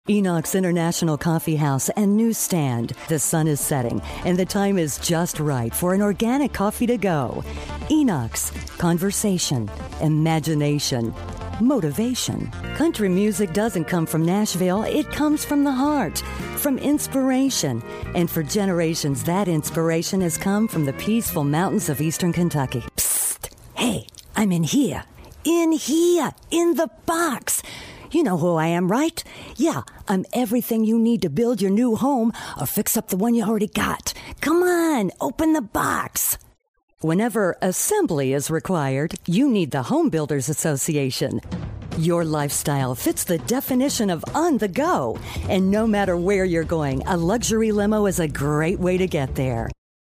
Enoch's International Coffee House and Newsstand. The sun is setting, and the time is just right for an organic coffee to go. Enoch's Conversation, Imagination, Motivation. Country music doesn't come from Nashville, it comes from the heart, from inspiration. And for generations, that inspiration has come from the peaceful mountains of eastern Kentucky. Psst! Hey, I'm in here. In here, in the box. You know who I am, right? Yeah, I'm everything you need to build your new home or fix up the one you already got. Come on, open the box. Whenever assembly is required, you need the Home Builders Association. Your lifestyle fits the definition of on the go. And no matter where you're going, a luxury limo is a great way to get there.